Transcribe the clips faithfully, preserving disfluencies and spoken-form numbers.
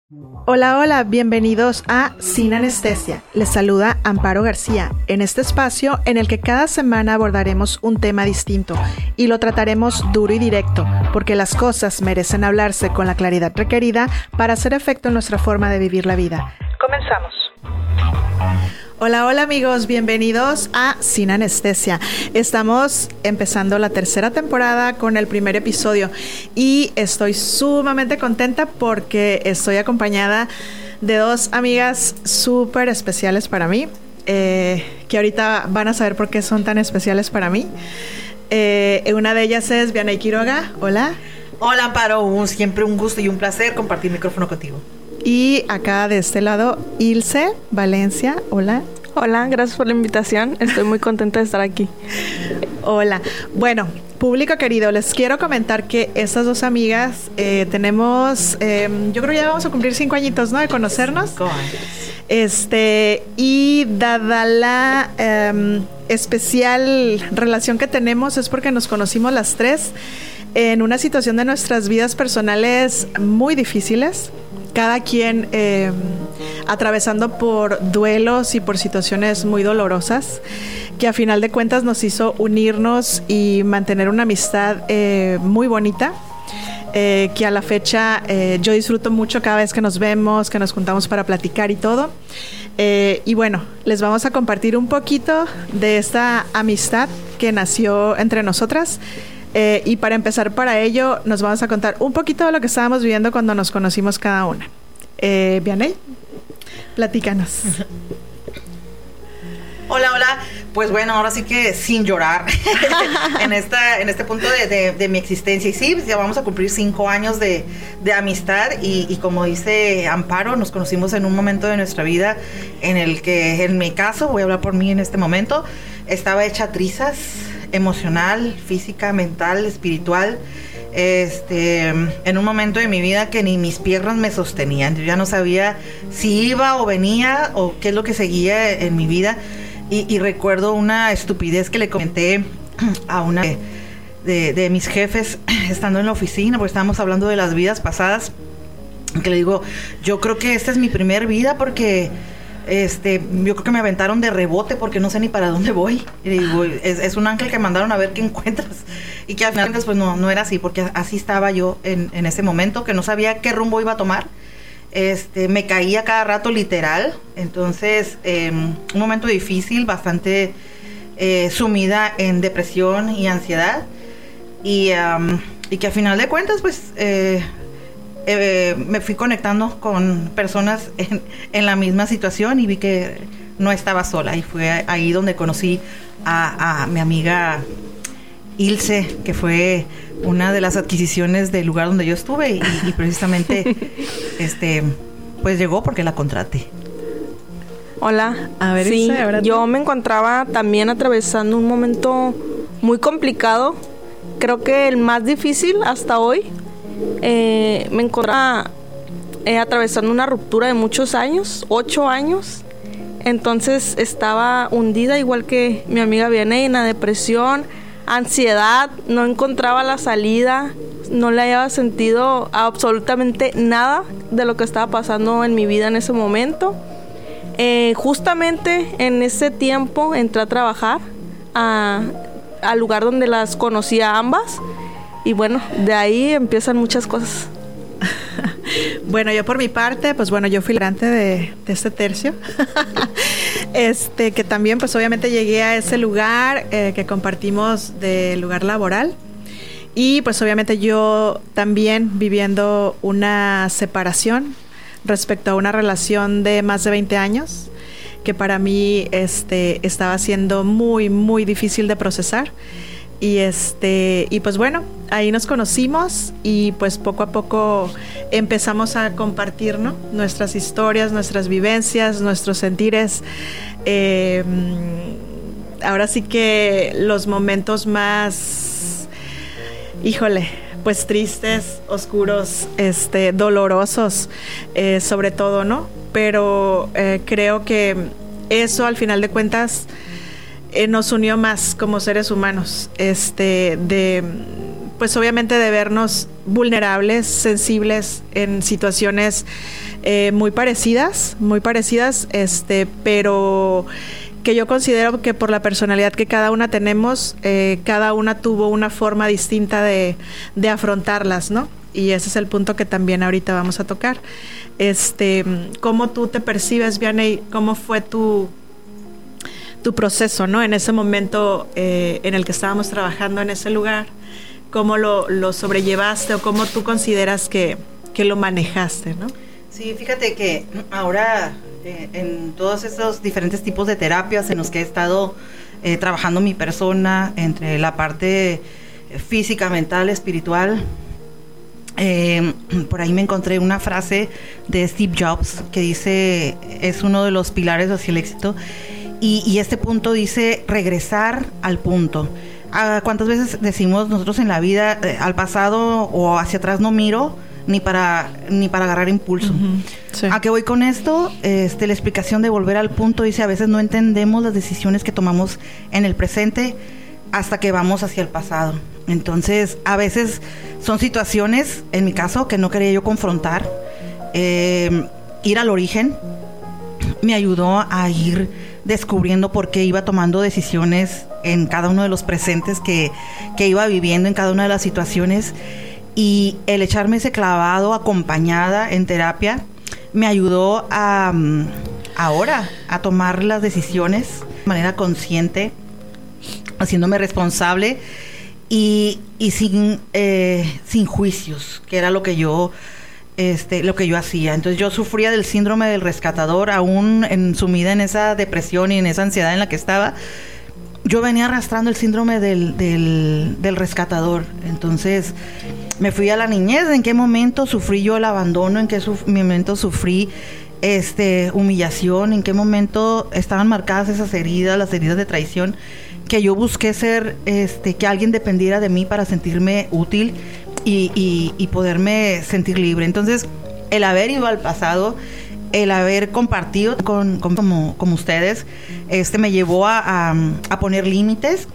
Hola, hola, bienvenidos a Sin Anestesia. Les saluda Amparo García, en este espacio en el que cada semana abordaremos un tema distinto y lo trataremos duro y directo, porque las cosas merecen hablarse con la claridad requerida para hacer efecto en nuestra forma de vivir la vida. Comenzamos. Hola, hola amigos, bienvenidos a Sin Anestesia. Estamos empezando la tercera temporada con el primer episodio y estoy sumamente contenta porque estoy acompañada de dos amigas súper especiales para mí, eh, que ahorita van a saber por qué son tan especiales para mí. Eh, una de ellas es Vianey Quiroga. Hola. Hola Amparo, un, siempre un gusto y un placer compartir micrófono contigo. Y acá de este lado, Ilse Valencia. Hola. Hola, gracias por la invitación. Estoy muy contenta de estar aquí. Hola. Bueno, público querido, les quiero comentar que estas dos amigas eh, tenemos, eh, yo creo que ya vamos a cumplir cinco añitos, ¿no? De conocernos. Cinco años. Este, y dada la eh, especial relación que tenemos, es porque nos conocimos las tres en una situación de nuestras vidas personales muy difíciles. Cada quien eh, atravesando por duelos y por situaciones muy dolorosas, que a final de cuentas nos hizo unirnos y mantener una amistad eh, muy bonita, eh, que a la fecha eh, yo disfruto mucho cada vez que nos vemos, que nos juntamos para platicar y todo. Eh, y bueno, les vamos a compartir un poquito de esta amistad que nació entre nosotras. Eh, y para empezar para ello, nos vamos a contar un poquito de lo que estábamos viviendo cuando nos conocimos cada una. Eh, Vianey, platícanos. Hola, hola. Pues bueno, ahora sí que sin llorar en esta en este punto de, de, de mi existencia. Y sí, ya vamos a cumplir cinco años de, de amistad y, y como dice Amparo, nos conocimos en un momento de nuestra vida en el que, en mi caso, voy a hablar por mí en este momento, estaba hecha trizas, emocional, física, mental, espiritual, este, en un momento de mi vida que ni mis piernas me sostenían. Yo ya no sabía si iba o venía o qué es lo que seguía en mi vida. Y, y recuerdo una estupidez que le comenté a una de, de, de mis jefes estando en la oficina, porque estábamos hablando de las vidas pasadas, que le digo, yo creo que esta es mi primer vida porque Este, yo creo que me aventaron de rebote porque no sé ni para dónde voy. Y digo, es, es un ángel que mandaron a ver qué encuentras. Y que al final pues no, no era así, porque así estaba yo en, en ese momento, que no sabía qué rumbo iba a tomar. Este, me caía cada rato literal. Entonces, eh, un momento difícil, bastante eh, sumida en depresión y ansiedad. Y, um, y que al final de cuentas, pues... Eh, Eh, me fui conectando con personas en, en la misma situación y vi que no estaba sola, y fue ahí donde conocí a, a mi amiga Ilse, que fue una de las adquisiciones del lugar donde yo estuve y, y precisamente este pues llegó porque la contraté. Hola, a ver, sí, Ilse, ahora yo tú. me encontraba también atravesando un momento muy complicado, creo que el más difícil hasta hoy. Eh, me encontraba eh, atravesando una ruptura de muchos años, ocho años. Entonces estaba hundida igual que mi amiga Vianey en la depresión, ansiedad, no encontraba la salida, no le había sentido absolutamente nada de lo que estaba pasando en mi vida en ese momento. Eh, justamente en ese tiempo entré a trabajar a, al lugar donde las conocí a ambas. Y bueno, de ahí empiezan muchas cosas. Bueno, yo por mi parte, pues bueno, yo fui delante de, de este tercio. este, que también, pues obviamente llegué a ese lugar eh, que compartimos de lugar laboral. Y pues obviamente yo también viviendo una separación respecto a una relación de más de veinte años, que para mí este, estaba siendo muy, muy difícil de procesar. Y este y pues bueno, ahí nos conocimos y pues poco a poco empezamos a compartir, ¿no?, nuestras historias, nuestras vivencias, nuestros sentires. Eh, ahora sí que los momentos más, híjole, pues tristes, oscuros, este, dolorosos, eh, sobre todo, ¿no? Pero eh, creo que eso al final de cuentas eh, nos unió más como seres humanos, este, de pues obviamente de vernos vulnerables, sensibles en situaciones eh, muy parecidas, muy parecidas, este, pero que yo considero que por la personalidad que cada una tenemos, eh, cada una tuvo una forma distinta de, de afrontarlas, ¿no? Y ese es el punto que también ahorita vamos a tocar. Este, ¿cómo tú te percibes, Vianney? ¿Cómo fue tu, tu proceso, ¿no? En ese momento eh, en el que estábamos trabajando en ese lugar, ¿cómo lo, lo sobrellevaste o cómo tú consideras que, que lo manejaste, ¿no? Sí, fíjate que ahora eh, en todos esos diferentes tipos de terapias en los que he estado eh, trabajando mi persona, entre la parte física, mental, espiritual, eh, por ahí me encontré una frase de Steve Jobs que dice, es uno de los pilares hacia el éxito, y, y este punto dice regresar al punto. ¿Cuántas veces decimos nosotros en la vida, eh, al pasado o hacia atrás no miro, ni para ni para agarrar impulso? Uh-huh. Sí. ¿A qué voy con esto? Este, la explicación de volver al punto dice, a veces no entendemos las decisiones que tomamos en el presente hasta que vamos hacia el pasado. Entonces, a veces son situaciones, en mi caso, que no quería yo confrontar. Eh, ir al origen me ayudó a ir descubriendo por qué iba tomando decisiones en cada uno de los presentes que, que iba viviendo en cada una de las situaciones. Y el echarme ese clavado acompañada en terapia me ayudó a ahora a tomar las decisiones de manera consciente, haciéndome responsable y, y sin, eh, sin juicios, que era lo que yo este, lo que yo hacía. Entonces yo sufría del síndrome del rescatador, aún en, sumida en esa depresión y en esa ansiedad en la que estaba. Yo venía arrastrando el síndrome del, del, del rescatador. Entonces me fui a la niñez. ¿En qué momento sufrí yo el abandono? ¿En qué suf- momento sufrí este, humillación? ¿En qué momento estaban marcadas esas heridas, las heridas de traición? Que yo busqué ser, este, que alguien dependiera de mí para sentirme útil y, y, y poderme sentir libre. Entonces, el haber ido al pasado, el haber compartido con, con como, como ustedes, este me llevó a, a, a poner límites,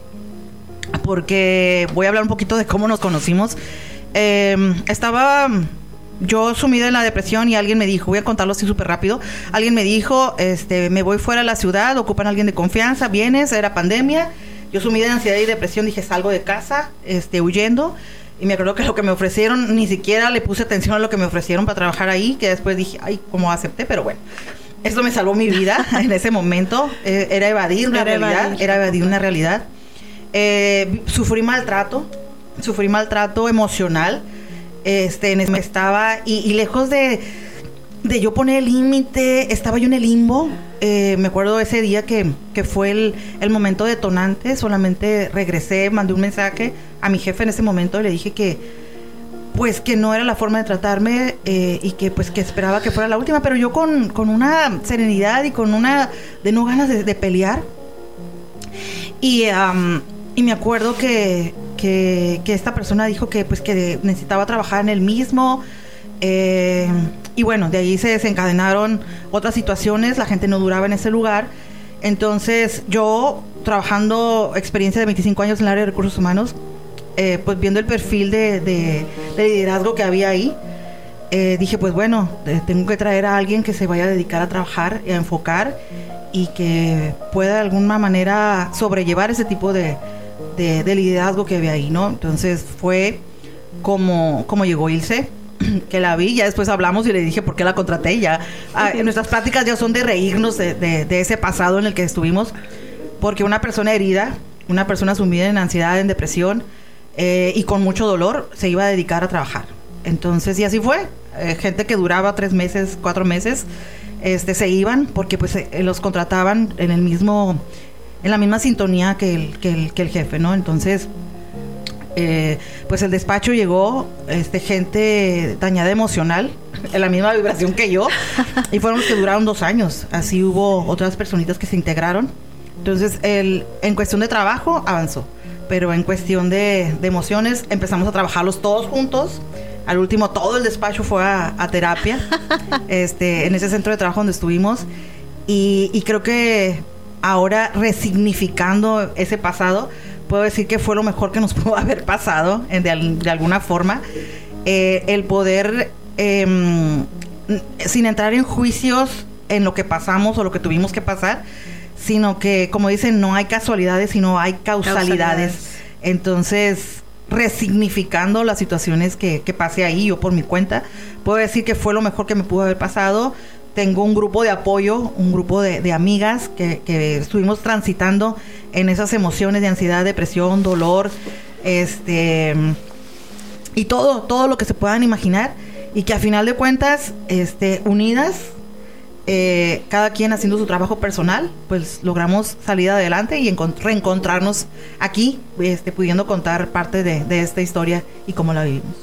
porque voy a hablar un poquito de cómo nos conocimos. Eh, estaba yo sumida en la depresión y alguien me dijo, voy a contarlo así súper rápido, alguien me dijo, este, me voy fuera de la ciudad, ocupan a alguien de confianza, vienes, era pandemia, yo sumida en ansiedad y depresión, dije, salgo de casa, este, huyendo. Y me acuerdo que lo que me ofrecieron, ni siquiera le puse atención a lo que me ofrecieron para trabajar ahí, que después dije, ay, cómo acepté, pero bueno. Esto me salvó mi vida en ese momento. Eh, era evadir una era realidad, evadir. era evadir una realidad. Eh, sufrí maltrato, sufrí maltrato emocional. Este, en ese estaba, y, y lejos de, de yo poner el límite, estaba yo en el limbo. Eh, me acuerdo ese día que, que fue el, el momento detonante, solamente regresé, mandé un mensaje a mi jefe en ese momento y le dije que pues que no era la forma de tratarme eh, y que pues que esperaba que fuera la última, pero yo con, con una serenidad y con una de no ganas de, de pelear. Y, um, y me acuerdo que, que, que esta persona dijo que pues que necesitaba trabajar en él mismo. Eh, y bueno, de ahí se desencadenaron otras situaciones, la gente no duraba en ese lugar. Entonces yo, trabajando experiencia de veinticinco años en el área de recursos humanos, eh, pues viendo el perfil de, de, de liderazgo que había ahí, eh, dije pues bueno, eh, tengo que traer a alguien que se vaya a dedicar a trabajar y a enfocar y que pueda de alguna manera sobrellevar ese tipo de, de, de liderazgo que había ahí, ¿no? Entonces fue como, como llegó Ilse, que la vi, ya después hablamos y le dije por qué la contraté. Ya ah, nuestras pláticas ya son de reírnos de, de, de ese pasado en el que estuvimos, porque una persona herida, una persona sumida en ansiedad, en depresión eh, y con mucho dolor, se iba a dedicar a trabajar. Entonces, y así fue. Eh, gente que duraba tres meses, cuatro meses, este, se iban porque pues eh, los contrataban en el mismo, en la misma sintonía que el, que el, que el jefe, ¿no? Entonces, Eh, pues el despacho llegó este, gente dañada emocional, en la misma vibración que yo, y fueron los que duraron dos años. Así hubo otras personitas que se integraron. Entonces, el, en cuestión de trabajo avanzó, pero en cuestión de, de emociones empezamos a trabajarlos todos juntos. Al último, todo el despacho fue a, a terapia, este, en ese centro de trabajo donde estuvimos, y, y creo que ahora resignificando ese pasado, puedo decir que fue lo mejor que nos pudo haber pasado, de, de alguna forma. Eh, el poder, eh, sin entrar en juicios en lo que pasamos o lo que tuvimos que pasar, sino que, como dicen, no hay casualidades, sino hay causalidades. causalidades. Entonces, resignificando las situaciones que, que pasé ahí, yo por mi cuenta, puedo decir que fue lo mejor que me pudo haber pasado. Tengo un grupo de apoyo, un grupo de, de amigas que, que estuvimos transitando en esas emociones de ansiedad, depresión, dolor, este, y todo, todo lo que se puedan imaginar, y que a final de cuentas, este, unidas, Eh, cada quien haciendo su trabajo personal, pues logramos salir adelante y encont- reencontrarnos aquí, este, pudiendo contar parte de, de esta historia y cómo la vivimos.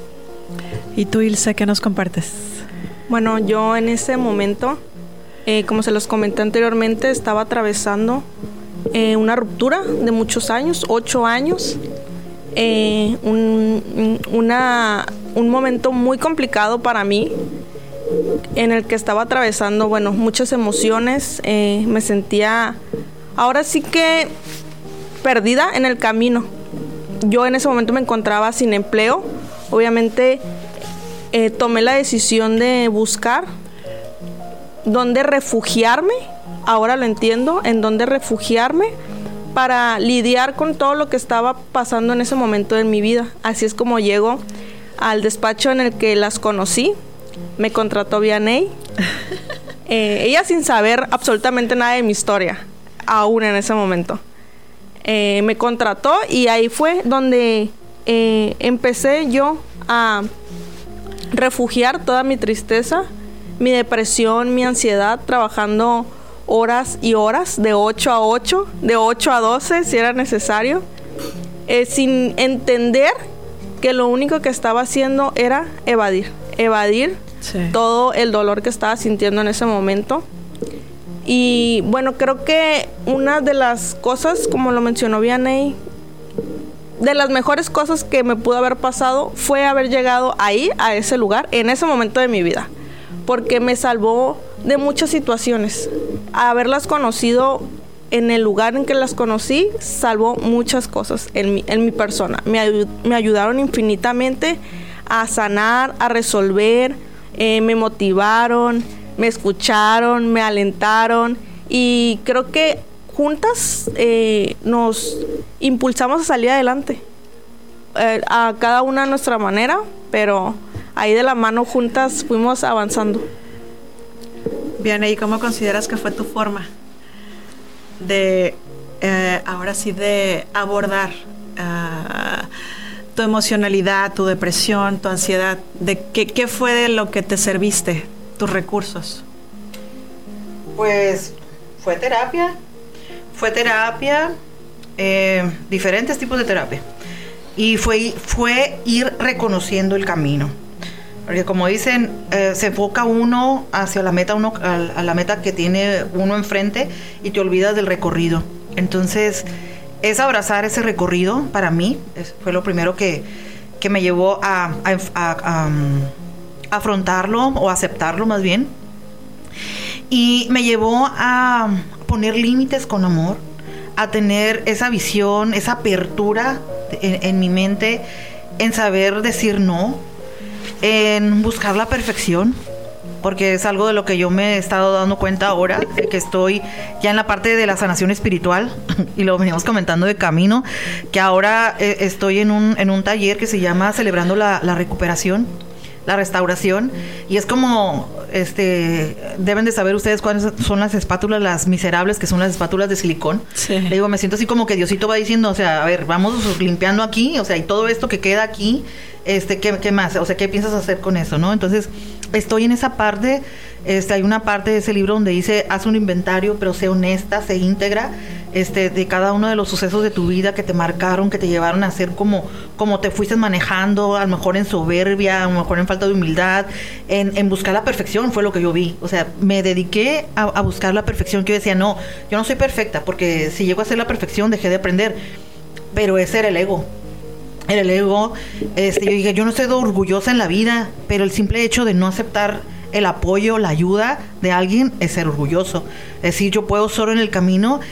¿Y tú, Ilse, qué nos compartes? Bueno, yo en ese momento, eh, como se los comenté anteriormente, estaba atravesando eh, una ruptura de muchos años, ocho años, eh, un, una, un momento muy complicado para mí, en el que estaba atravesando, bueno, muchas emociones. Eh, me sentía ahora sí que perdida en el camino. Yo en ese momento me encontraba sin empleo. Obviamente eh, tomé la decisión de buscar dónde refugiarme. Ahora lo entiendo, en dónde refugiarme para lidiar con todo lo que estaba pasando en ese momento de mi vida. Así es como llego al despacho en el que las conocí. Me contrató Vianey, eh, ella sin saber absolutamente nada de mi historia, aún en ese momento. Eh, me contrató y ahí fue donde eh, empecé yo a refugiar toda mi tristeza, mi depresión, mi ansiedad, trabajando horas y horas, de ocho a ocho, de ocho a doce si era necesario, eh, sin entender que lo único que estaba haciendo era evadir, evadir sí. todo el dolor que estaba sintiendo en ese momento. Y bueno, creo que una de las cosas, como lo mencionó Vianey, de las mejores cosas que me pudo haber pasado fue haber llegado ahí, a ese lugar, en ese momento de mi vida, porque me salvó de muchas situaciones. Haberlas conocido en el lugar en que las conocí salvó muchas cosas en mi, en mi persona. Me, ayu- me ayudaron infinitamente a sanar, a resolver, eh, me motivaron, me escucharon, me alentaron, y creo que juntas eh, nos impulsamos a salir adelante, eh, a cada una a nuestra manera, pero ahí de la mano juntas fuimos avanzando. Bien, ¿y cómo consideras que fue tu forma de, eh, ahora sí, de abordar uh, tu emocionalidad, tu depresión, tu ansiedad? ¿De qué, qué fue de lo que te serviste, tus recursos? Pues fue terapia, fue terapia, eh, diferentes tipos de terapia, y fue, fue ir reconociendo el camino. Porque como dicen, eh, se enfoca uno hacia la meta, uno a, a la meta que tiene uno enfrente, y te olvidas del recorrido. Entonces, es abrazar ese recorrido para mí. Es, fue lo primero que, que me llevó a, a, a, a um, afrontarlo, o aceptarlo más bien. Y me llevó a poner límites con amor, a tener esa visión, esa apertura en, en mi mente, en saber decir no, en buscar la perfección, porque es algo de lo que yo me he estado dando cuenta ahora, de que estoy ya en la parte de la sanación espiritual, y lo veníamos comentando de camino, que ahora eh, estoy en un, en un taller que se llama Celebrando la, la Recuperación, la Restauración, y es como, este, deben de saber ustedes cuáles son las espátulas, las miserables, que son las espátulas de silicón. Sí. Le digo, me siento así como que Diosito va diciendo, o sea, a ver, vamos limpiando aquí, o sea, y todo esto que queda aquí, este, ¿qué, qué más? O sea, ¿qué piensas hacer con eso, no? Entonces, estoy en esa parte. Este, hay una parte de ese libro donde dice, haz un inventario, pero sé honesta, sé íntegra, este, de cada uno de los sucesos de tu vida que te marcaron, que te llevaron a ser como, como te fuiste manejando, a lo mejor en soberbia, a lo mejor en falta de humildad, en, en buscar la perfección, fue lo que yo vi. O sea, me dediqué a, a buscar la perfección, que yo decía, no, yo no soy perfecta, porque si llego a ser la perfección, dejé de aprender. Pero ese era el ego. Era el ego. Este, yo dije, yo no estoy orgullosa en la vida, pero el simple hecho de no aceptar el apoyo, la ayuda de alguien es ser orgulloso. Es decir, yo puedo solo en el camino,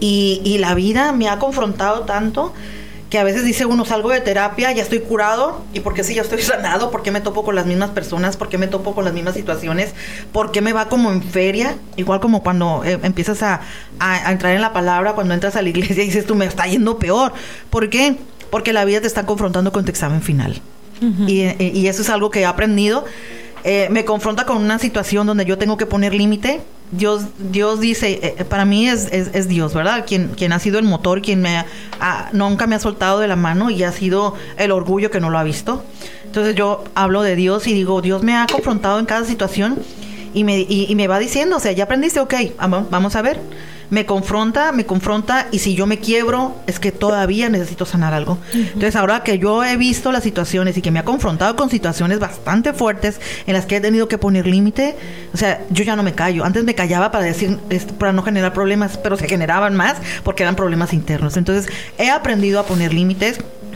Y, y la vida me ha confrontado tanto que a veces dice uno, salgo de terapia, ya estoy curado, ¿y por qué si ya estoy sanado? ¿Por qué me topo con las mismas personas? ¿Por qué me topo con las mismas situaciones? ¿Por qué me va como en feria? Igual como cuando eh, empiezas a, a, a entrar en la palabra, cuando entras a la iglesia y dices tú, me está yendo peor. ¿Por qué? Porque la vida te está confrontando con tu examen final. Uh-huh. Y, y eso es algo que he aprendido. Eh, me confronta con una situación donde yo tengo que poner límite. Dios, Dios dice, eh, para mí es, es, es Dios, ¿verdad? Quien, quien ha sido el motor, quien me ha, ha, nunca me ha soltado de la mano y ha sido el orgullo que no lo ha visto. Entonces yo hablo de Dios y digo, Dios me ha confrontado en cada situación y me, y, y me va diciendo, o sea, ya aprendiste, ok, vamos a ver. Me confronta, me confronta y si yo me quiebro es que todavía necesito sanar algo. Uh-huh. Entonces ahora que yo he visto las situaciones y que me ha confrontado con situaciones bastante fuertes en las que he tenido que poner límite, o sea, yo ya no me callo. Antes me callaba para decir, para no generar problemas, pero se generaban más porque eran problemas internos. Entonces he aprendido a poner límites,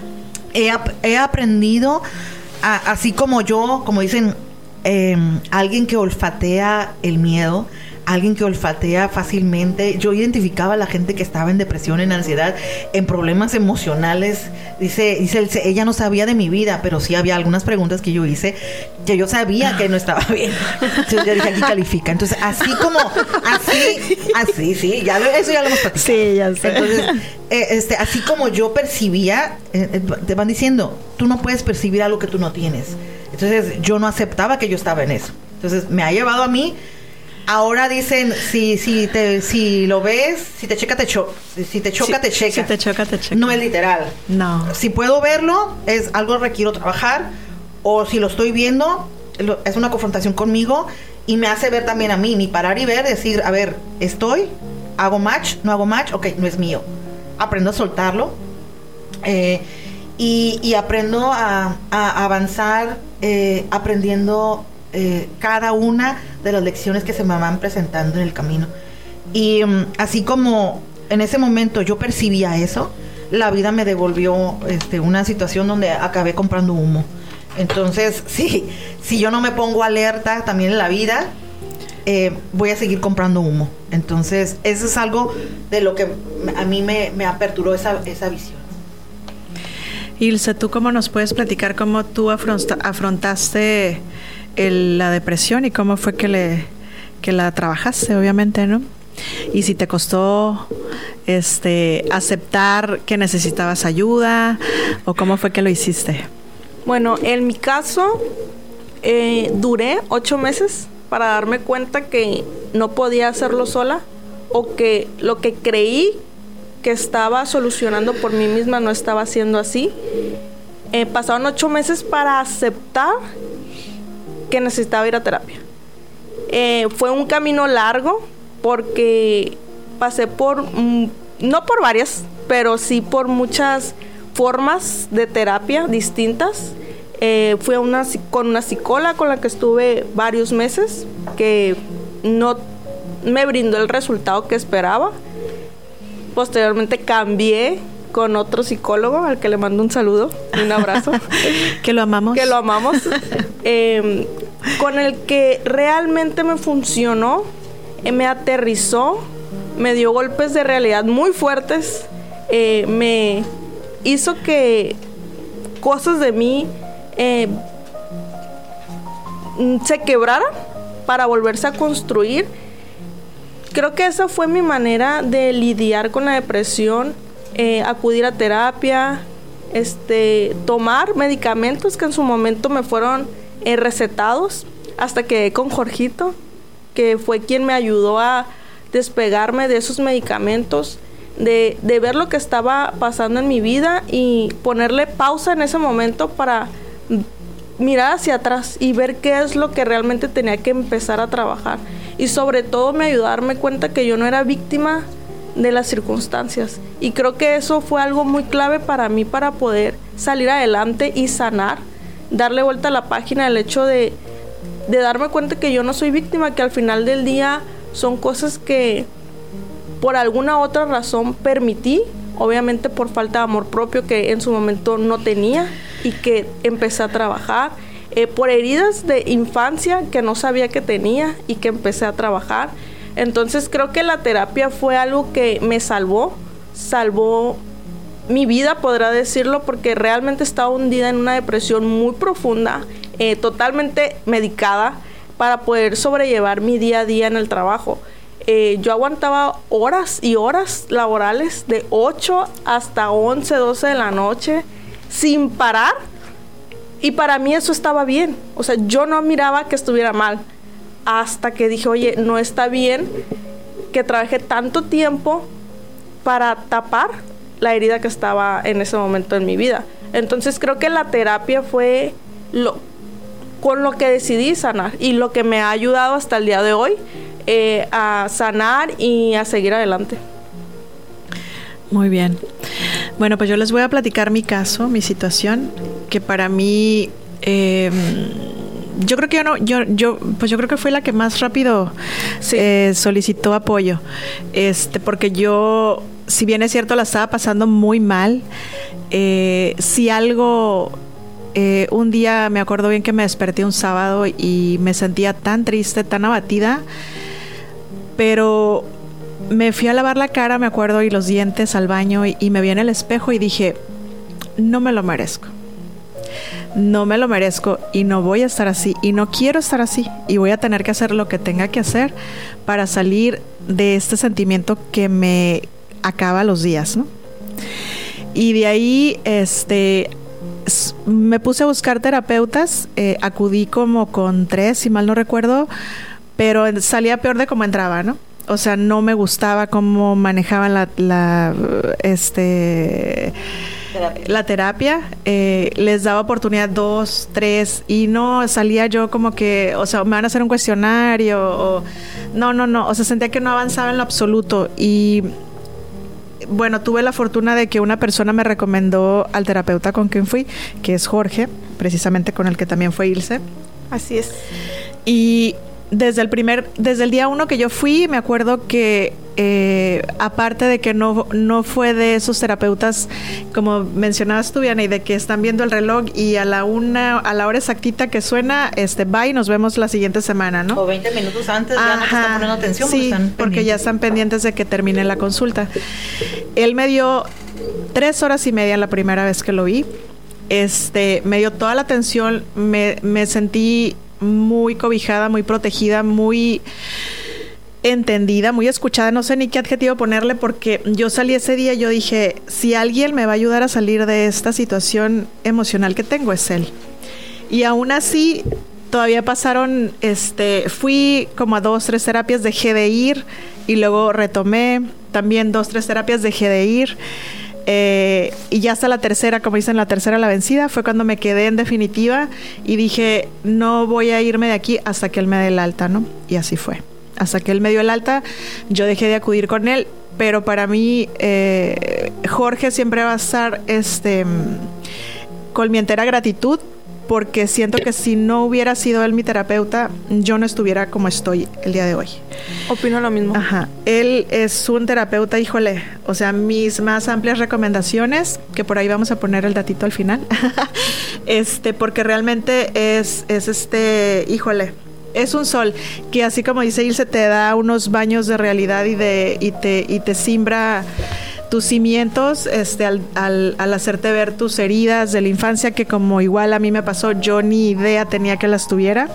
he, ap- he aprendido a, así como yo, como dicen, eh, alguien que olfatea el miedo, alguien que olfatea fácilmente. Yo identificaba a la gente que estaba en depresión, en ansiedad, en problemas emocionales. Dice, dice, ella no sabía de mi vida, pero sí había algunas preguntas que yo hice que yo sabía que no estaba bien. Entonces yo dije, aquí califica. Entonces, así como, así, así, sí, ya lo, eso ya lo hemos platicado. Sí, ya sé. Entonces, eh, este, así como yo percibía, eh, te van diciendo, tú no puedes percibir algo que tú no tienes. Entonces, yo no aceptaba que yo estaba en eso. Entonces, me ha llevado a mí. Ahora dicen, si si te si lo ves, si te checa, te choca. Si te choca, si, te checa. Si te choca, te checa. No es literal. No. Si puedo verlo, es algo que requiero trabajar. O si lo estoy viendo, lo, es una confrontación conmigo. Y me hace ver también a mí, ni parar y ver, decir, a ver, estoy, hago match, no hago match, ok, no es mío. Aprendo a soltarlo. Eh, y, y aprendo a, a avanzar eh, aprendiendo Eh, cada una de las lecciones que se me van presentando en el camino. Y um, así como en ese momento yo percibía eso, la vida me devolvió este, una situación donde acabé comprando humo. Entonces, sí, si yo no me pongo alerta también en la vida, eh, voy a seguir comprando humo. Entonces, eso es algo de lo que a mí me, me aperturó esa, esa visión. Ilse, ¿tú cómo nos puedes platicar cómo tú afronta, afrontaste el, la depresión y cómo fue que, le, que la trabajaste, obviamente, ¿no? Y si te costó este, aceptar que necesitabas ayuda o cómo fue que lo hiciste. Bueno, en mi caso, eh, duré ocho meses para darme cuenta que no podía hacerlo sola o que lo que creí que estaba solucionando por mí misma no estaba siendo así. Eh, pasaron ocho meses para aceptar que necesitaba ir a terapia. Eh, fue un camino largo porque pasé por, mm, no por varias, pero sí por muchas formas de terapia distintas. Eh, fui a una, con una psicóloga con la que estuve varios meses, que no me brindó el resultado que esperaba. Posteriormente cambié con otro psicólogo al que le mando un saludo y un abrazo. Que lo amamos. Que lo amamos. eh, con el que realmente me funcionó, eh, me aterrizó, me dio golpes de realidad muy fuertes, eh, me hizo que cosas de mí eh, se quebraran para volverse a construir. Creo que esa fue mi manera de lidiar con la depresión, eh, acudir a terapia, este, tomar medicamentos que en su momento me fueron eh, recetados, hasta que con Jorgito, que fue quien me ayudó a despegarme de esos medicamentos, de, de ver lo que estaba pasando en mi vida y ponerle pausa en ese momento para mirar hacia atrás y ver qué es lo que realmente tenía que empezar a trabajar. Y sobre todo me ayudó a darme cuenta que yo no era víctima de las circunstancias. Y creo que eso fue algo muy clave para mí para poder salir adelante y sanar, darle vuelta a la página, el hecho de, de darme cuenta que yo no soy víctima, que al final del día son cosas que por alguna otra razón permití, obviamente por falta de amor propio que en su momento no tenía y que empecé a trabajar. Eh, por heridas de infancia que no sabía que tenía y que empecé a trabajar, Entonces creo que la terapia fue algo que me salvó, salvó mi vida, podrá decirlo, porque realmente estaba hundida en una depresión muy profunda, eh, totalmente medicada, para poder sobrellevar mi día a día en el trabajo. Eh, yo aguantaba horas y horas laborales de ocho hasta once, doce de la noche sin parar, y para mí eso estaba bien. O sea, yo no miraba que estuviera mal, hasta que dije, oye, no está bien que trabajé tanto tiempo para tapar la herida que estaba en ese momento en mi vida. Entonces creo que la terapia fue lo con lo que decidí sanar y lo que me ha ayudado hasta el día de hoy eh, a sanar y a seguir adelante. Muy bien. Bueno, pues yo les voy a platicar mi caso, mi situación, que para mí, eh, yo creo que yo no, yo, yo, pues yo creo que fue la que más rápido sí. eh, solicitó apoyo, este, porque yo, si bien es cierto, la estaba pasando muy mal, eh, si algo Eh, un día me acuerdo bien que me desperté un sábado y me sentía tan triste, tan abatida, pero me fui a lavar la cara, me acuerdo, y los dientes al baño, y, y me vi en el espejo y dije, no me lo merezco. No me lo merezco y no voy a estar así y no quiero estar así y voy a tener que hacer lo que tenga que hacer para salir de este sentimiento que me acaba los días, ¿no? Y de ahí, este... me puse a buscar terapeutas, eh, acudí como con tres, si mal no recuerdo, pero salía peor de cómo entraba, ¿no? O sea, no me gustaba cómo manejaban la, la, este, terapia. la terapia. Eh, les daba oportunidad dos, tres, y no, salía yo como que, o sea, me van a hacer un cuestionario, o no, no, no, o sea, sentía que no avanzaba en lo absoluto. Y bueno, tuve la fortuna de que una persona me recomendó al terapeuta con quien fui, que es Jorge, precisamente con el que también fue Ilse. Así es. Y desde el primer, desde el día uno que yo fui, me acuerdo que eh, aparte de que no, no fue de esos terapeutas, como mencionabas tú, Vianney, de que están viendo el reloj y a la una, a la hora exactita que suena, este, bye, nos vemos la siguiente semana, ¿no? O veinte minutos antes. Ajá, ya no te están poniendo atención. Sí, porque, están porque ya están pendientes de que termine la consulta. Él me dio tres horas y media la primera vez que lo vi. Este, me dio toda la atención, me, me sentí muy cobijada, muy protegida, muy entendida, muy escuchada, no sé ni qué adjetivo ponerle, porque yo salí ese día y yo dije, si alguien me va a ayudar a salir de esta situación emocional que tengo, es él. Y aún así, todavía pasaron, este, fui como a dos, tres terapias, dejé de ir, y luego retomé, también dos, tres terapias, dejé de ir, Eh, y ya hasta la tercera, como dicen, la tercera la vencida, fue cuando me quedé en definitiva y dije, no voy a irme de aquí hasta que él me dé el alta, ¿no? Y así fue. Hasta que él me dio el alta, yo dejé de acudir con él, pero para mí, eh, Jorge siempre va a estar este, con mi entera gratitud, porque siento que si no hubiera sido él mi terapeuta, yo no estuviera como estoy el día de hoy. Opino lo mismo. Ajá. Él es un terapeuta, híjole, o sea, mis más amplias recomendaciones, que por ahí vamos a poner el datito al final, este, porque realmente es, es este, híjole, es un sol que, así como dice Ilse, te da unos baños de realidad y de y te y te simbra tus cimientos, este, al, al, al hacerte ver tus heridas de la infancia, que como igual a mí me pasó, yo ni idea tenía que las tuviera,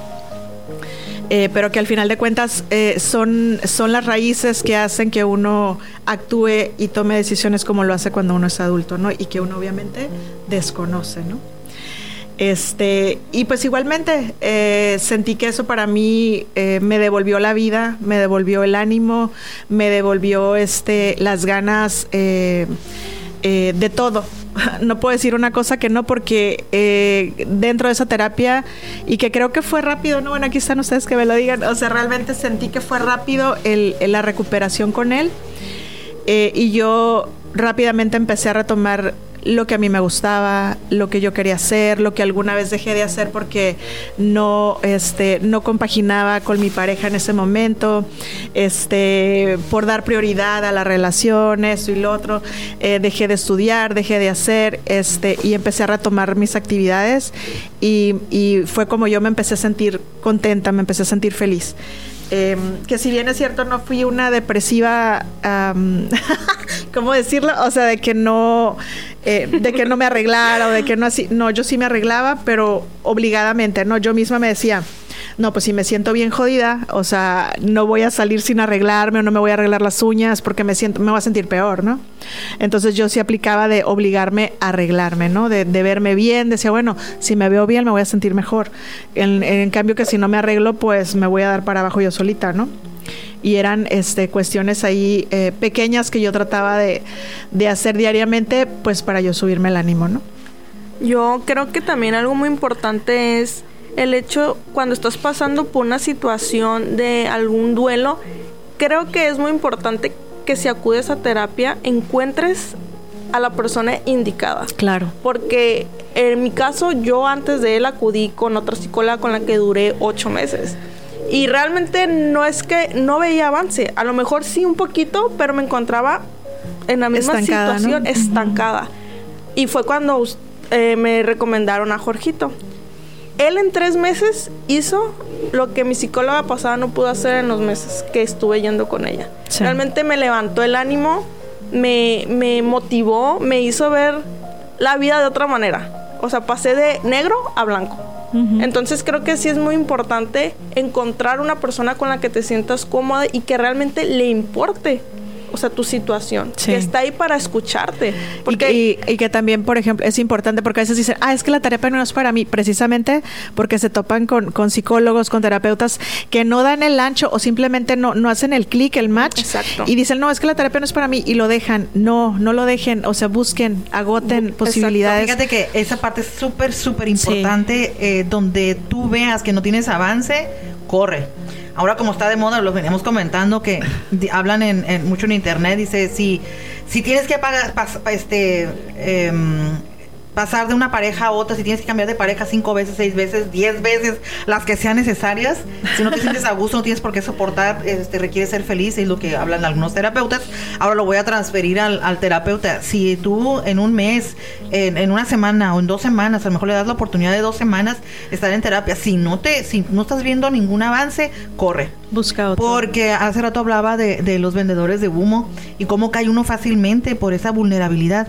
eh, pero que al final de cuentas eh, son, son las raíces que hacen que uno actúe y tome decisiones como lo hace cuando uno es adulto, ¿no? Y que uno obviamente desconoce, ¿no? Este, y pues igualmente eh, sentí que eso para mí eh, me devolvió la vida, me devolvió el ánimo, me devolvió este, las ganas eh, eh, de todo. No puedo decir una cosa que no, porque eh, dentro de esa terapia, y que creo que fue rápido, ¿no? Bueno, aquí están ustedes que me lo digan, o sea, realmente sentí que fue rápido el, el, la recuperación con él, eh, y yo rápidamente empecé a retomar lo que a mí me gustaba, lo que yo quería hacer, lo que alguna vez dejé de hacer porque no, este, no compaginaba con mi pareja en ese momento, este, por dar prioridad a la relación, esto y lo otro, eh, dejé de estudiar, dejé de hacer, este, y empecé a retomar mis actividades, y, y fue como yo me empecé a sentir contenta, me empecé a sentir feliz. eh, que si bien es cierto no fui una depresiva, um, ¿cómo decirlo? O sea, de que no, eh, de que no me arreglara o de que no así, no, yo sí me arreglaba, pero obligadamente, ¿no? Yo misma me decía, no, pues si me siento bien jodida, o sea, no voy a salir sin arreglarme o no me voy a arreglar las uñas porque me siento, me voy a sentir peor, ¿no? Entonces yo sí aplicaba de obligarme a arreglarme, ¿no? De, de verme bien, decía, bueno, si me veo bien me voy a sentir mejor. En, en cambio que si no me arreglo, pues me voy a dar para abajo yo solita, ¿no? Y eran este, cuestiones ahí eh, pequeñas que yo trataba de, de hacer diariamente, pues para yo subirme el ánimo, ¿no? Yo creo que también algo muy importante es el hecho, cuando estás pasando por una situación de algún duelo, creo que es muy importante que si acudes a terapia, encuentres a la persona indicada. Claro. Porque en mi caso, yo antes de él acudí con otra psicóloga con la que duré ocho meses. Y realmente no es que no veía avance. A lo mejor sí un poquito, pero me encontraba en la misma estancada, situación, ¿no? Estancada. Uh-huh. Y fue cuando eh, me recomendaron a Jorgito. Él en tres meses hizo lo que mi psicóloga pasada no pudo hacer en los meses que estuve yendo con ella. Sí. Realmente me levantó el ánimo, me, me motivó, me hizo ver la vida de otra manera. O sea, pasé de negro a blanco. Uh-huh. Entonces creo que sí es muy importante encontrar una persona con la que te sientas cómoda y que realmente le importe, o sea, tu situación, sí. Que está ahí para escucharte. Porque y, y, y que también, por ejemplo, es importante porque a veces dicen, ah, es que la terapia no es para mí, precisamente porque se topan con, con psicólogos, con terapeutas que no dan el ancho o simplemente no, no hacen el clic, el match. Exacto. Y dicen, no, es que la terapia no es para mí y lo dejan. No, no lo dejen, o sea, busquen, agoten Bu- posibilidades. Fíjate que esa parte es súper, súper importante, sí. eh, donde tú veas que no tienes avance, corre. Ahora como está de moda, lo veníamos comentando, que di, hablan en, en, mucho en internet, dice, si, si tienes que pagar, pas, este, eh, pasar de una pareja a otra, si tienes que cambiar de pareja cinco veces, seis veces, diez veces, las que sean necesarias, si no te sientes a gusto, no tienes por qué soportar, este, requiere ser feliz, es lo que hablan algunos terapeutas. Ahora lo voy a transferir al, al terapeuta. Si tú en un mes, en, en una semana o en dos semanas, a lo mejor le das la oportunidad de dos semanas estar en terapia, si no te, si no estás viendo ningún avance, corre. Busca otro. Porque hace rato hablaba de, de los vendedores de humo y cómo cae uno fácilmente por esa vulnerabilidad.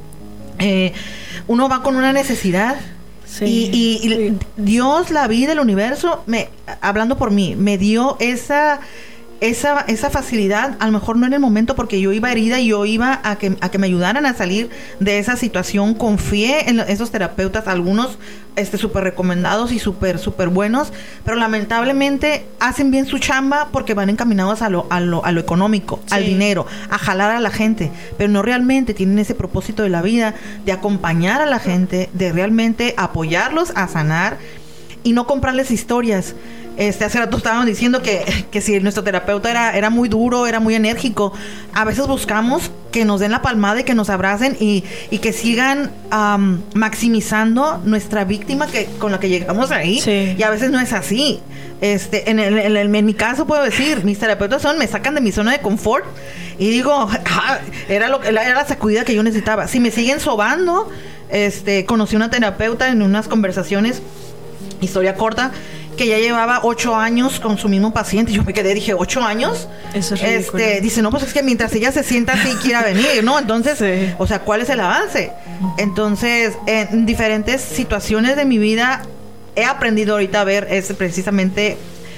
Eh, uno va con una necesidad, sí, y, y, y sí. Dios, la vida, el universo, me, hablando por mí, me dio esa esa esa facilidad, a lo mejor no en el momento porque yo iba herida y yo iba a que a que me ayudaran a salir de esa situación. Confié en esos terapeutas, algunos este súper recomendados y súper súper buenos, pero lamentablemente hacen bien su chamba porque van encaminados a lo a lo, a lo económico, sí, al dinero, a jalar a la gente, pero no realmente tienen ese propósito de la vida de acompañar a la gente, de realmente apoyarlos a sanar y no comprarles historias. Este, hace rato estaban diciendo que, que si nuestro terapeuta era, era muy duro, era muy enérgico. A veces buscamos que nos den la palmada y que nos abracen y, y que sigan um, maximizando nuestra víctima que, con la que llegamos ahí. Sí. Y a veces no es así. Este, en, el, en, el, en mi caso puedo decir, mis terapeutas son, me sacan de mi zona de confort y digo, ah, era, lo, era la sacudida que yo necesitaba. Si me siguen sobando, este, conocí una terapeuta en unas conversaciones, historia corta, que ya llevaba ocho años con su mismo paciente. Yo me quedé, dije, ¿ocho años? Eso es ridículo. Este, dice, no, pues es que mientras ella se sienta así quiera venir, ¿no? Entonces, sí. O sea, ¿cuál es el avance? Entonces, en diferentes situaciones de mi vida, he aprendido ahorita a ver es precisamente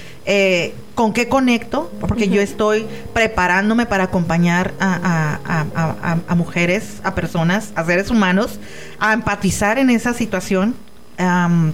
eh, con qué conecto, porque uh-huh. yo estoy preparándome para acompañar a, a, a, a, a mujeres, a personas, a seres humanos, a empatizar en esa situación. Um,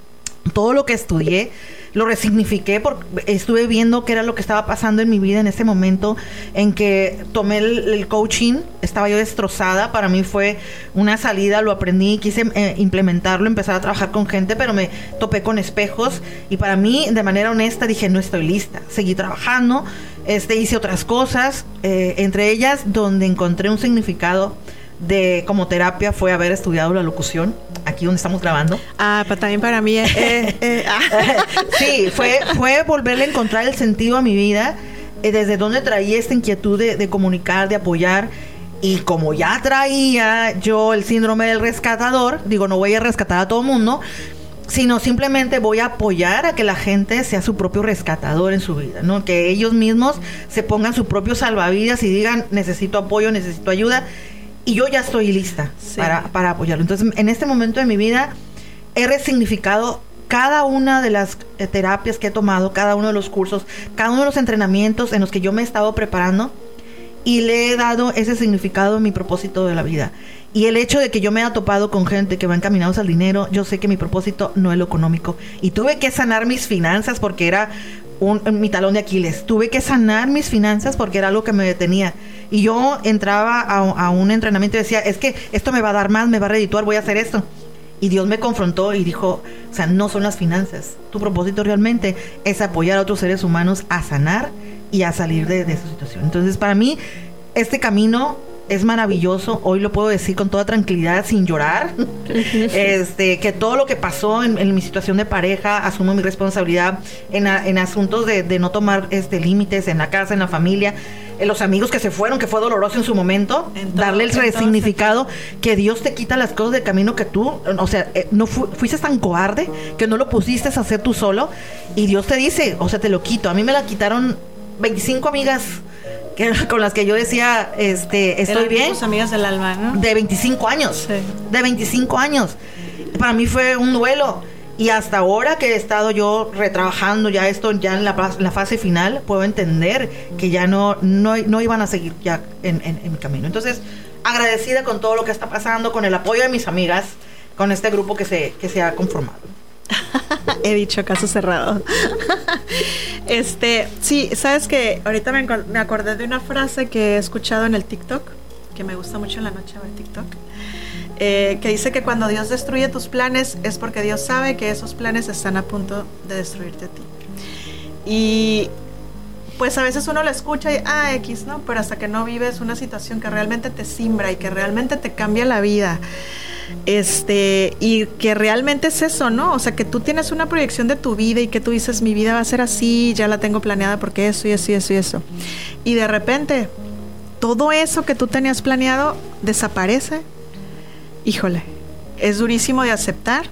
Todo lo que estudié lo resignifiqué porque estuve viendo qué era lo que estaba pasando en mi vida en ese momento en que tomé el, el coaching. Estaba yo destrozada, para mí fue una salida, lo aprendí, quise eh, implementarlo, empezar a trabajar con gente, pero me topé con espejos y para mí, de manera honesta, dije, no estoy lista. Seguí trabajando, este, hice otras cosas, eh, entre ellas donde encontré un significado de como terapia fue haber estudiado la locución aquí donde estamos grabando. Ah, pero también para mí eh, eh, eh, ah. sí, fue fue volverle a encontrar el sentido a mi vida, eh, desde donde traía esta inquietud de, de comunicar, de apoyar, y como ya traía yo el síndrome del rescatador, digo, no voy a rescatar a todo el mundo, sino simplemente voy a apoyar a que la gente sea su propio rescatador en su vida, ¿no? Que ellos mismos se pongan su propio salvavidas y digan, necesito apoyo, necesito ayuda, y yo ya estoy lista sí. para, para apoyarlo. Entonces, en este momento de mi vida, he resignificado cada una de las eh, terapias que he tomado, cada uno de los cursos, cada uno de los entrenamientos en los que yo me he estado preparando, y le he dado ese significado a mi propósito de la vida. Y el hecho de que yo me haya topado con gente que va encaminados al dinero, yo sé que mi propósito no es lo económico. Y tuve que sanar mis finanzas porque era un, mi talón de Aquiles. Tuve que sanar mis finanzas porque era algo que me detenía. Y yo entraba a, a un entrenamiento y decía, es que esto me va a dar más, me va a redituar, voy a hacer esto. Y Dios me confrontó y dijo, o sea, no son las finanzas. Tu propósito realmente es apoyar a otros seres humanos a sanar y a salir de, de esa situación. Entonces, para mí, este camino es maravilloso. Hoy lo puedo decir con toda tranquilidad, sin llorar. este, que todo lo que pasó en, en mi situación de pareja, asumo mi responsabilidad en, a, en asuntos de, de no tomar este, límites en la casa, en la familia, en los amigos que se fueron, que fue doloroso en su momento, entonces, darle el resignificado, que Dios te quita las cosas del camino que tú, o sea, eh, no fu fuiste tan cobarde que no lo pusiste a hacer tú solo, y Dios te dice, o sea, te lo quito. A mí me la quitaron veinticinco amigas que, con las que yo decía, este, estoy Eran bien. tus amigas del alma, ¿no? De veinticinco años. Sí. De veinticinco años. Para mí fue un duelo. Y hasta ahora que he estado yo retrabajando ya esto, ya en la, la fase final, puedo entender que ya no, no, no iban a seguir ya en, en, en mi camino. Entonces, agradecida con todo lo que está pasando, con el apoyo de mis amigas, con este grupo que se, que se ha conformado. He dicho caso cerrado. Este, sí, sabes que ahorita me, me acordé de una frase que he escuchado en el TikTok, que me gusta mucho en la noche ver TikTok, eh, que dice que cuando Dios destruye tus planes es porque Dios sabe que esos planes están a punto de destruirte a ti. Y pues a veces uno lo escucha y, ah, X, ¿no? Pero hasta que no vives una situación que realmente te simbra y que realmente te cambia la vida, este, y que realmente es eso, ¿no? O sea, que tú tienes una proyección de tu vida y que tú dices, mi vida va a ser así, ya la tengo planeada porque eso y eso y eso y eso. Y de repente, todo eso que tú tenías planeado desaparece. Híjole, es durísimo de aceptar.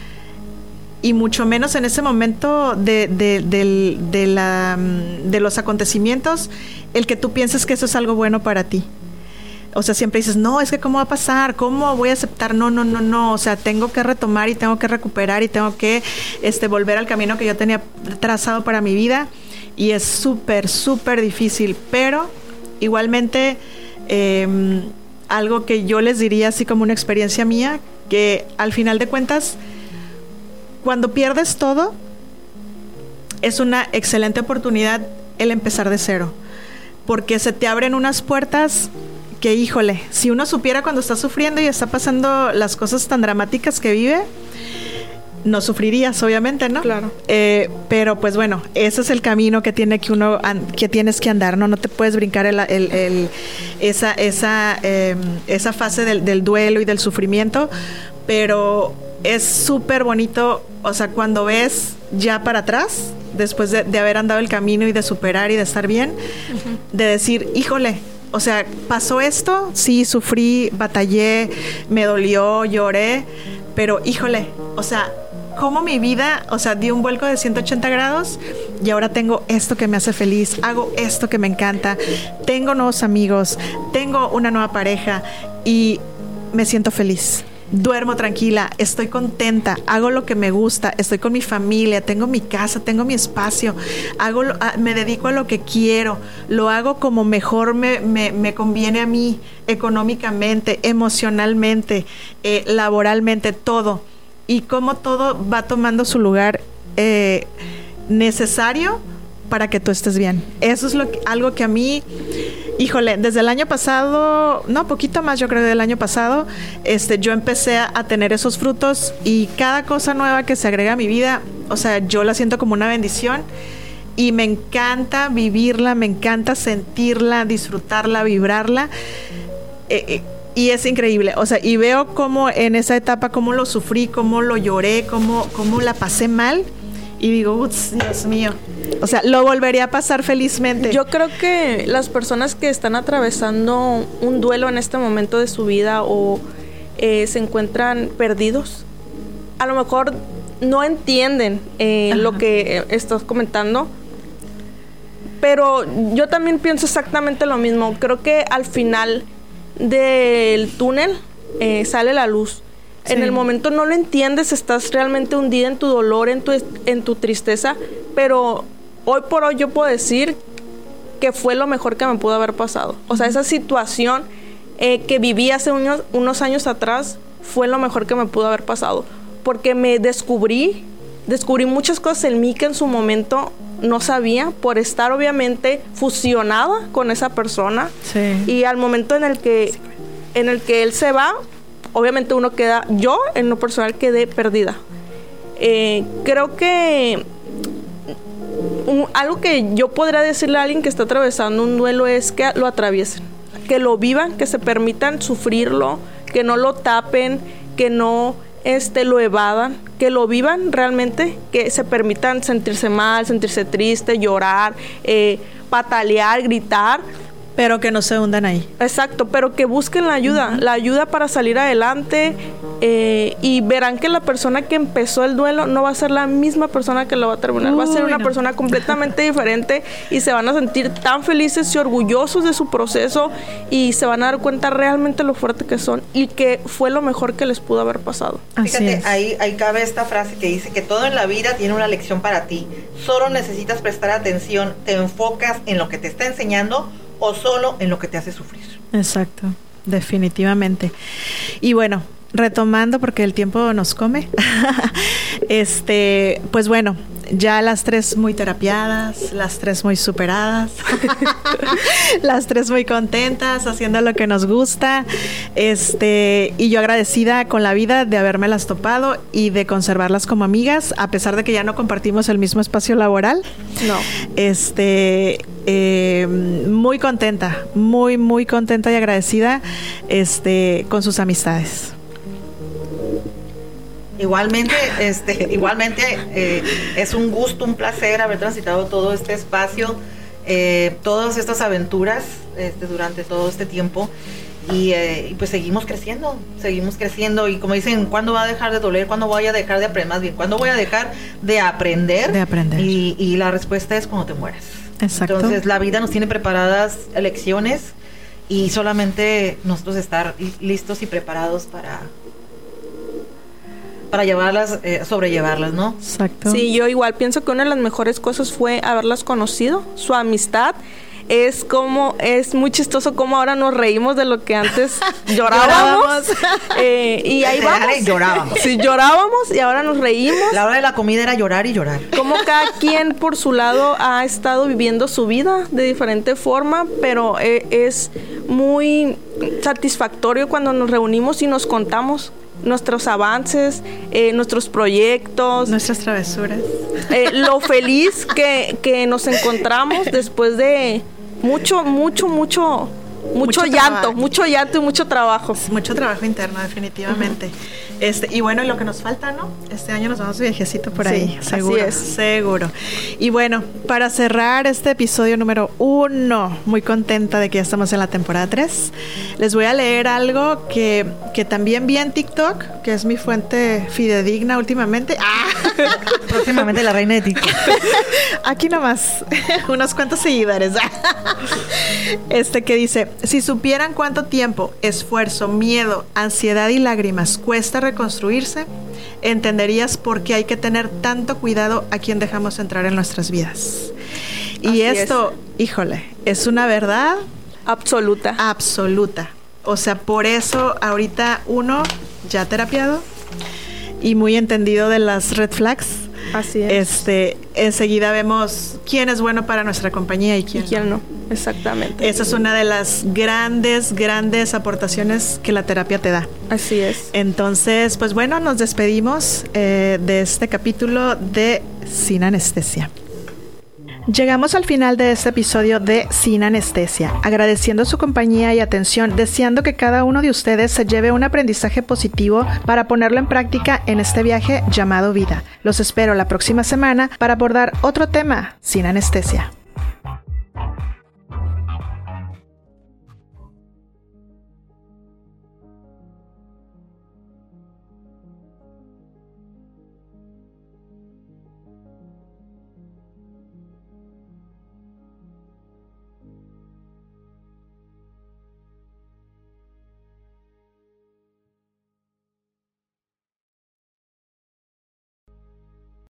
Y mucho menos en ese momento de, de, de, de, la, de los acontecimientos, el que tú pienses que eso es algo bueno para ti. O sea, siempre dices, no, es que ¿cómo va a pasar? ¿Cómo voy a aceptar? No, no, no, no. O sea, tengo que retomar y tengo que recuperar y tengo que este, volver al camino que yo tenía trazado para mi vida. Y es súper, súper difícil. Pero igualmente, eh, algo que yo les diría así como una experiencia mía, que al final de cuentas, cuando pierdes todo, es una excelente oportunidad el empezar de cero. Porque se te abren unas puertas que, híjole, si uno supiera cuando está sufriendo y está pasando las cosas tan dramáticas que vive, no sufrirías, obviamente, ¿no? Claro. Eh, pero, pues bueno, ese es el camino que tiene que uno, que tienes que andar, ¿no? No te puedes brincar el, el, el, esa, esa, eh, esa fase del, del duelo y del sufrimiento, pero es súper bonito, o sea, cuando ves ya para atrás, después de, de haber andado el camino y de superar y de estar bien, uh-huh. de decir, híjole, o sea, pasó esto, sí, sufrí, batallé, me dolió, lloré, pero híjole, o sea, cómo mi vida, o sea, dio un vuelco de ciento ochenta grados y ahora tengo esto que me hace feliz, hago esto que me encanta, tengo nuevos amigos, tengo una nueva pareja y me siento feliz. Duermo tranquila, estoy contenta, hago lo que me gusta, estoy con mi familia, tengo mi casa, tengo mi espacio, hago lo, a, me dedico a lo que quiero, lo hago como mejor me, me, me conviene a mí, económicamente, emocionalmente, eh, laboralmente, todo. Y cómo todo va tomando su lugar eh, necesario para que tú estés bien. Eso es lo que, algo que a mí, híjole, desde el año pasado, no, poquito más yo creo del año pasado, este, yo empecé a, a tener esos frutos y cada cosa nueva que se agrega a mi vida, o sea, yo la siento como una bendición y me encanta vivirla, me encanta sentirla, disfrutarla, vibrarla. Eh, eh, y es increíble, o sea, y veo cómo en esa etapa, cómo lo sufrí, cómo lo lloré, cómo, cómo la pasé mal. Y digo, ups, Dios mío. O sea, lo volvería a pasar felizmente. Yo creo que las personas que están atravesando un duelo en este momento de su vida o eh, se encuentran perdidos, a lo mejor no entienden eh, lo que estás comentando. Pero yo también pienso exactamente lo mismo. Creo que al final del túnel eh, sale la luz. Sí. En el momento no lo entiendes, estás realmente hundida en tu dolor, en tu, en tu tristeza, pero hoy por hoy yo puedo decir que fue lo mejor que me pudo haber pasado. O sea, esa situación eh, que viví hace unos, unos años atrás fue lo mejor que me pudo haber pasado, porque me descubrí, descubrí muchas cosas en mí que en su momento no sabía, por estar obviamente fusionada con esa persona. Sí. Y al momento en el que, en el que él se va, obviamente uno queda, yo en lo personal quedé perdida. Eh, creo que un, algo que yo podría decirle a alguien que está atravesando un duelo es que lo atraviesen, que lo vivan, que se permitan sufrirlo, que no lo tapen, que no este, lo evadan, que lo vivan realmente, que se permitan sentirse mal, sentirse triste, llorar, eh, patalear, gritar. Pero que no se hundan ahí. Exacto, pero que busquen la ayuda, uh-huh. la ayuda para salir adelante, eh, y verán que la persona que empezó el duelo no va a ser la misma persona que lo va a terminar. Uy, va a ser una no. persona completamente diferente y se van a sentir tan felices y orgullosos de su proceso y se van a dar cuenta realmente lo fuerte que son y que fue lo mejor que les pudo haber pasado. Fíjate, ahí, ahí cabe esta frase que dice que todo en la vida tiene una lección para ti. Solo necesitas prestar atención, te enfocas en lo que te está enseñando o solo en lo que te hace sufrir. Exacto, definitivamente. Y bueno, retomando porque el tiempo nos come, este, pues bueno, ya las tres muy terapiadas, las tres muy superadas, las tres muy contentas, haciendo lo que nos gusta, este, y yo agradecida con la vida de habérmelas topado y de conservarlas como amigas, a pesar de que ya no compartimos el mismo espacio laboral. No. Este, eh, muy contenta, muy, muy contenta y agradecida, este, con sus amistades. Igualmente, este, igualmente eh, es un gusto, un placer haber transitado todo este espacio, eh, todas estas aventuras este, durante todo este tiempo y, eh, y pues seguimos creciendo, seguimos creciendo y como dicen, ¿cuándo va a dejar de doler? ¿Cuándo voy a dejar de aprender? Más bien, ¿cuándo voy a dejar de aprender? De aprender. Y, y la respuesta es cuando te mueras. Exacto. Entonces la vida nos tiene preparadas lecciones y solamente nosotros estar listos y preparados para... para llevarlas, eh, sobrellevarlas, ¿no? Exacto. Sí, yo igual pienso que una de las mejores cosas fue haberlas conocido, su amistad. Es como, es muy chistoso como ahora nos reímos de lo que antes llorábamos. eh, y ahí vamos. Llorábamos. Sí, llorábamos y ahora nos reímos. La hora de la comida era llorar y llorar. Como cada quien por su lado ha estado viviendo su vida de diferente forma, pero eh, es muy satisfactorio cuando nos reunimos y nos contamos nuestros avances, eh, nuestros proyectos, nuestras travesuras, eh, lo feliz que, que nos encontramos después de mucho, mucho, mucho, mucho, mucho llanto, trabajo. mucho llanto y mucho trabajo. Mucho trabajo interno, definitivamente. Uh-huh. Este, y bueno, y lo que nos falta, ¿no? Este año nos vamos de viajecito por sí, ahí, seguro, así es. seguro. Y bueno, para cerrar este episodio número uno, muy contenta de que ya estamos en la temporada tres, les voy a leer algo que, que también vi en TikTok, que es mi fuente fidedigna últimamente. ¡Ah! Próximamente la reina de TikTok. Aquí nomás, unos cuantos seguidores. Este que dice, si supieran cuánto tiempo, esfuerzo, miedo, ansiedad y lágrimas cuesta reconstruirse, entenderías por qué hay que tener tanto cuidado a quien dejamos entrar en nuestras vidas. Y Así esto, es. híjole, es una verdad absoluta. Absoluta. O sea, por eso ahorita uno ya terapiado y muy entendido de las red flags. Así es. Este, enseguida vemos quién es bueno para nuestra compañía y quién, y quién no. no. Exactamente. Esa es una de las grandes, grandes aportaciones que la terapia te da. Así es. Entonces, pues bueno, nos despedimos eh, de este capítulo de Sin Anestesia. Llegamos al final de este episodio de Sin Anestesia, agradeciendo su compañía y atención, deseando que cada uno de ustedes se lleve un aprendizaje positivo para ponerlo en práctica en este viaje llamado vida. Los espero la próxima semana para abordar otro tema sin anestesia.